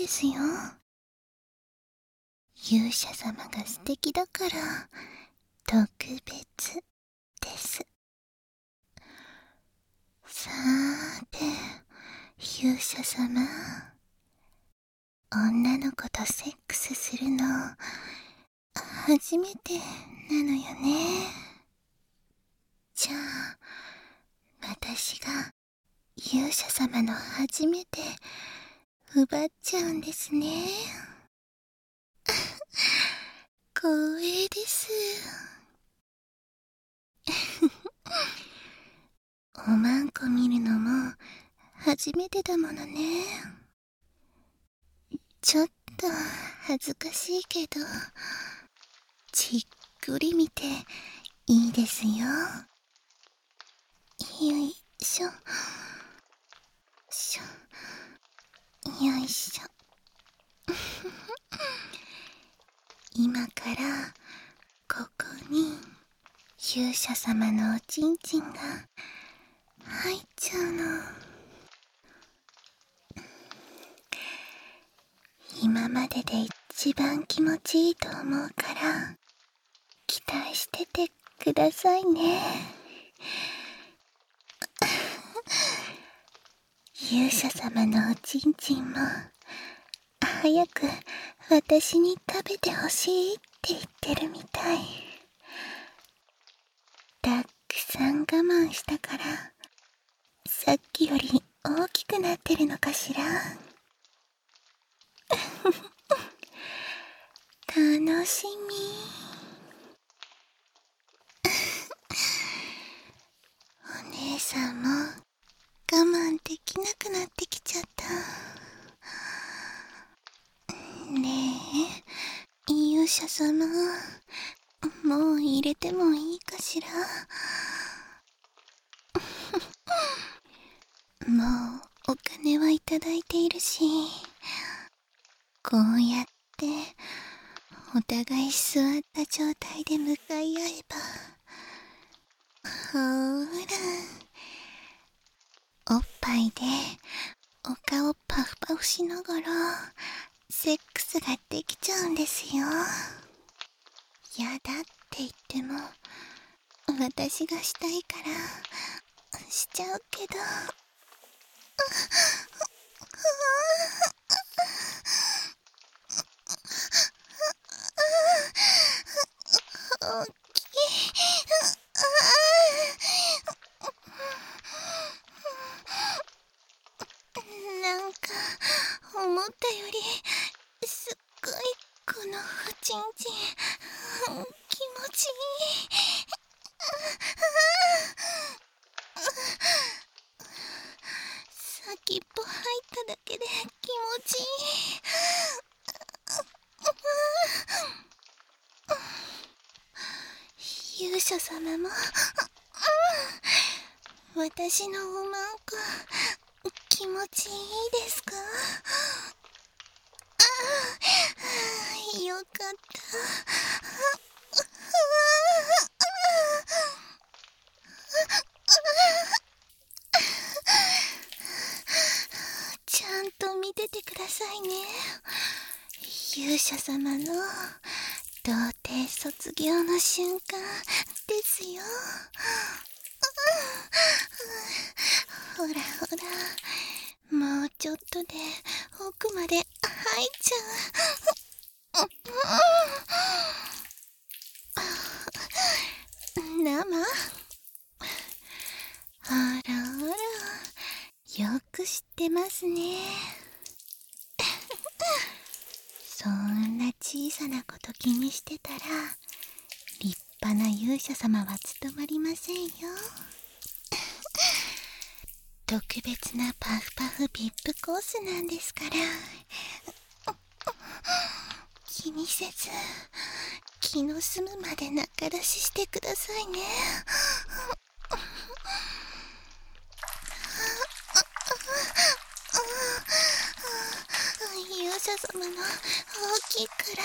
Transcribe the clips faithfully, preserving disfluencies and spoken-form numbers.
ですよ。勇者様が素敵だから特別です。さーて、勇者様、女の子とセックスするの初めてなのよね。じゃあ私が勇者様の初めて奪っちゃうんですね。光栄です。おまんこ見るのも初めてだものね。ちょっと恥ずかしいけど、じっくり見ていいですよ。よいしょ。しょ。よいしょ。今からここに勇者様のおちんちんが入っちゃうの。今までで一番気持ちいいと思うから期待しててくださいね。勇者様のおちんちんも早く私に食べてほしいって言ってるみたい。たくさん我慢したからさっきより大きくなってるのかしら。楽しみ。お姉さんも我慢できなくなってきちゃった。ねえ、勇者様、もう入れてもいいかしら。もうお金はいただいているし、こうやってお互い座った状態で向かい合えば、ほーら、おっぱいでお顔パフパフしながらセックスができちゃうんですよ。やだって言っても私がしたいからしちゃうけど。大きい。なんか思ったよりすっごいこのおちんちん気持ちいい。先っぽ入っただけで気持ちいい。勇者様も私のおまんこ気持ちいいですか？ああ、よかった。ちゃんと見ててくださいね。勇者様の童貞卒業の瞬間ですよ。ほらほら、もうちょっとで奥まで入っちゃう。生？あらあら、よく知ってますね。そんな小さなこと気にしてたら立派な勇者様は務まりませんよ。特別なパフパフ ブイアイピー コースなんですから。気にせず気の済むまで仲出ししてくださいね。勇者様の大きいから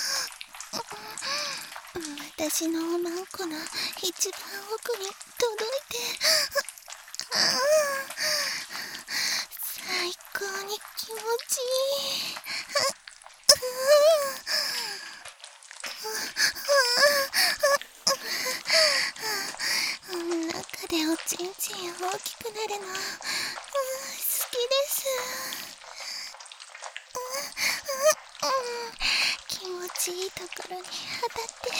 私のおまんこの一番奥に届いて、最高に気持ちいい。 大きくなるの、うん、好きです。うんうん、気持ちいいところに当たって、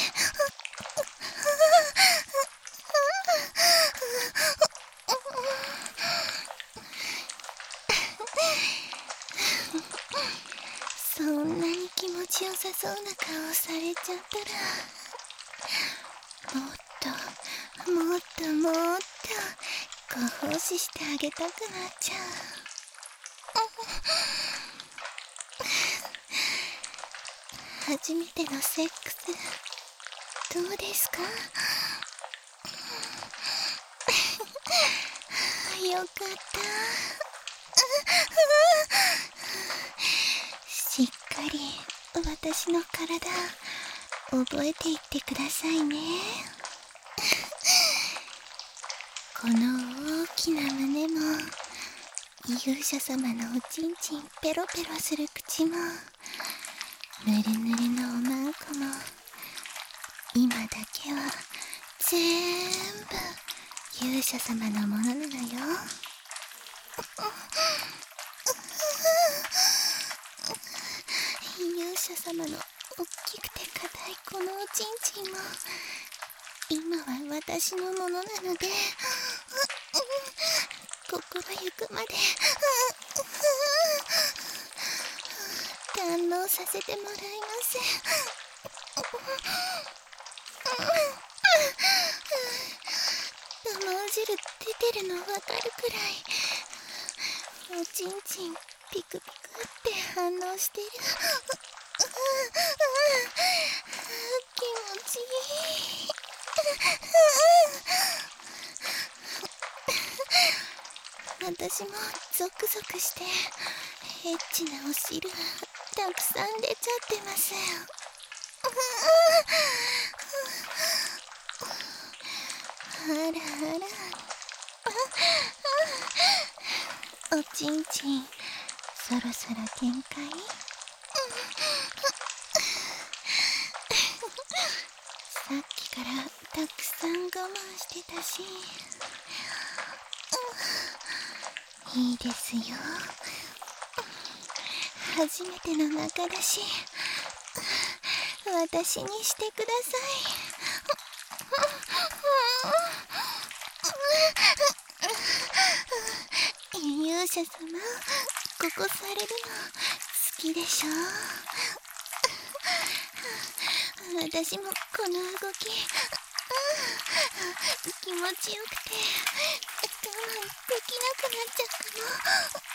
そんなに気持ちよさそうな顔されちゃったら、もっともっともっとご奉仕してあげたくなっちゃう。初めてのセックスどうですか？よかった。しっかり私の体覚えていってくださいね。この大きな胸も、勇者様のおちんちんペロペロする口も、ぬるぬるのおまんこも、今だけは全部勇者様のものなのよ。勇者様のおっきくて硬いこのおちんちんも、今は私のものなので、心ゆくまで堪能させてもらいます。卵汁出てるのわかるくらい、おちんちんピクピクって反応してる。気持ちいい。私もゾクゾクしてエッチなお汁たくさん出ちゃってます。あらあら、おちんちんそろそろ限界？さっきからたくさん我慢してたし、いいですよ。初めての中だし、私にしてください。勇者様、ここされるの好きでしょ？私もこの動き気持ちよくて我慢できなくなっちゃうかも。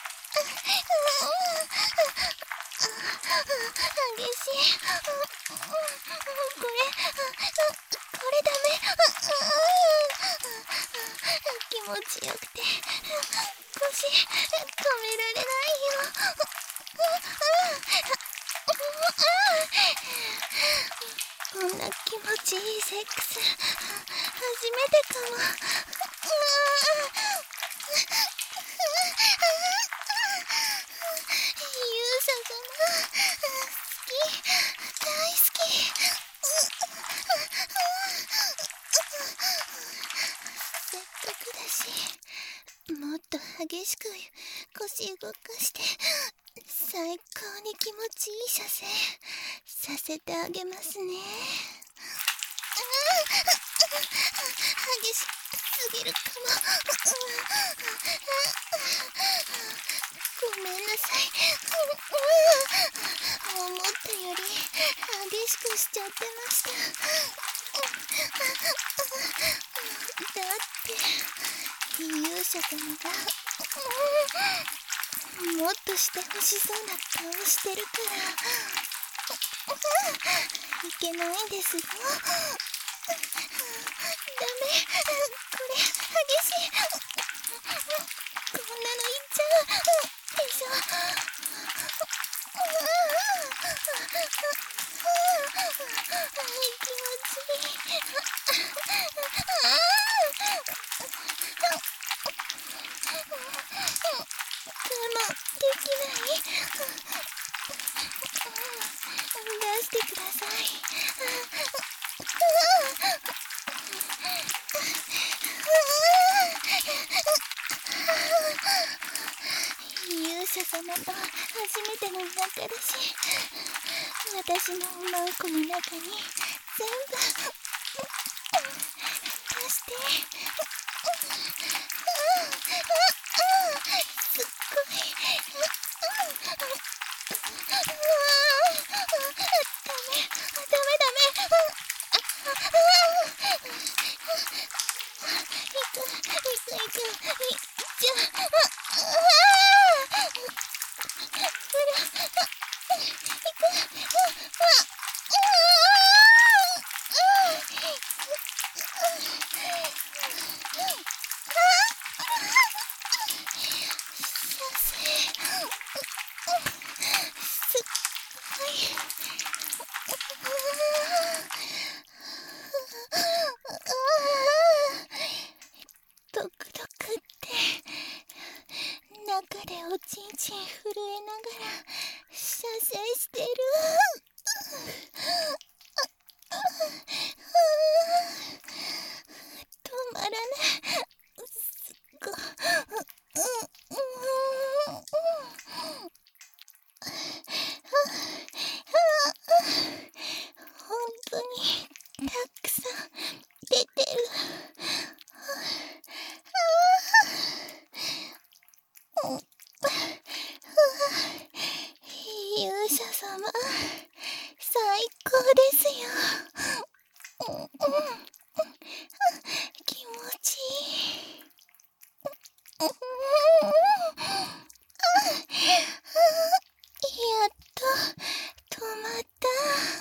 激しい。これこれダメ。気持ちよくて腰止められないよ。こんな気持ちいいセックス初めてかも。勇者様好き、大好き。せっかくだし、もっと激しく腰動かして最高に気持ちいい射精させてあげますね。激しすぎるかも。ごめんなさい。思ったより激しくしちゃってました。だって勇者様がもっとしてほしそうな顔してるからいけないんですよ。ダメ、これ激しい。こんなのいっちゃうでしょ。気持ちいい。我慢できない。出してください。 者様と初めての仲だし、私のおまんこの中に全部出して。すっごい。ダメダメダメ。いくいくいくいっちゃドクドクって中でおちんちん震えながら射精してる。止まらない。すっごい。本当にたくさん出てる。勇者様、最高ですよ。気持ちいい。やっと止まった。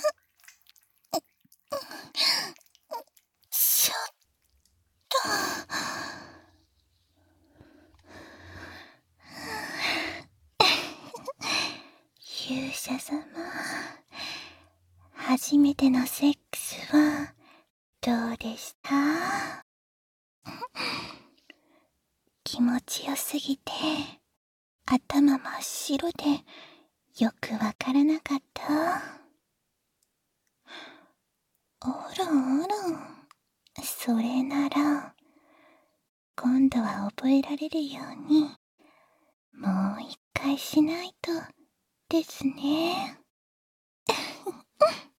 ちょっと。勇者様、初めてのセックスはどうでした？気持ちよすぎて頭真っ白でよくわからなかった。あらあら、それなら今度は覚えられるようにもう一回しないとですね。